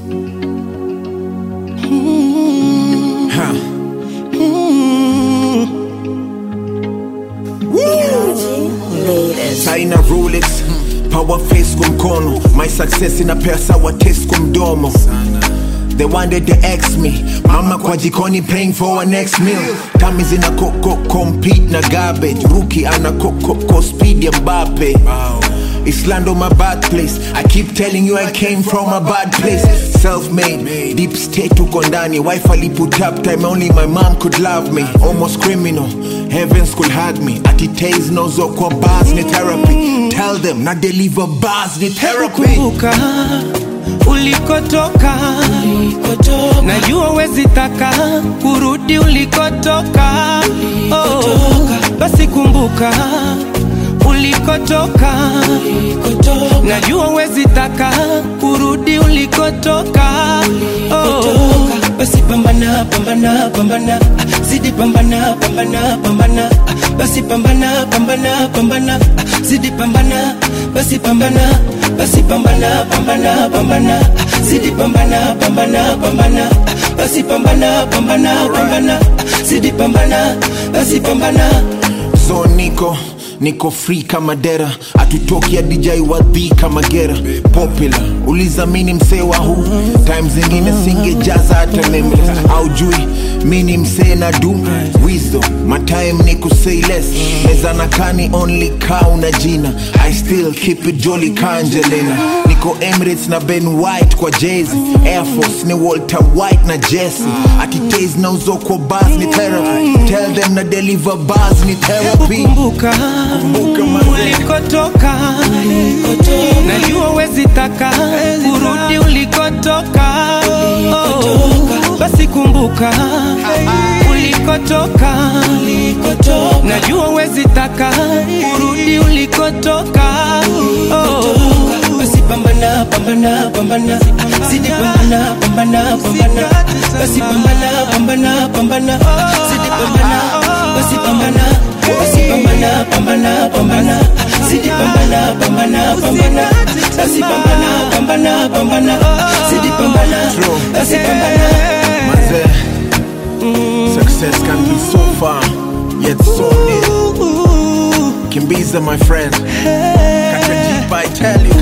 Saina Rolex, power face kumkono. My success in a pesa wa taste kumdomo. They wanted to ex me. Mama kwa jikoni praying for our next meal. Tamis in a coco compete na garbage. Rookie ana coco speed ya Mbappe. Islando my bad place. I keep telling you I came from a bad place. Self-made, deep state tuko ndani. Wife ali put up time only my mom could love me. Almost criminal, heavens could hug me. Atitaze nozo kwa bars ni therapy. Tell them na deliver bars ni therapy. Ulikotoka, najua wezi taka kurudi ulikotoka. Basi kumbuka ulikotoka, najua wezi taka kurudi ulikotoka. Basi pambana, pambana, pambana, zidi pambana, pambana, pambana. Basi pambana, pambana, pambana, zidi pambana. Basi pambana, basi pambana, pambana, pambana, zidi pambana, pambana, pambana. Basi pambana, pambana, pambana, zidi pambana, basi pambana. So niko free kama dera. Atutoki ya DJ wadhi kama gera. Popular, ulizamini msee wa huu. Times zingine singejaza hata memories. Aujui, mini msee na do wisdom, my time niku say less. Meza na kani only cow na jina. I still keep it jolly Kanjelena. Niko Emirates na Ben White kwa Jay-Z. Air Force ni Walter White na Jesse. Atitaze na uzo kwa bars ni therapy. Tell them na deliver bars ni therapy. Kumbuka ulikotoka, najua wezi taka kurudi ulikotoka. Basi kumbuka ulikotoka, najua wezi taka kurudi ulikotoka. Basi pambana, pambana, pambana, zidi pambana, pambana, pambana. Basi pambana, pambana, pambana, zidi pambana. Basi pambana, basi pambana, pambana, pambana, zidi pambana, pambana, pambana. Basi pambana, pambana, pambana, zidi pambana, basi pambana. Success can be so far, yet so near. Kimbiza my friend, Kakajipa I tell you.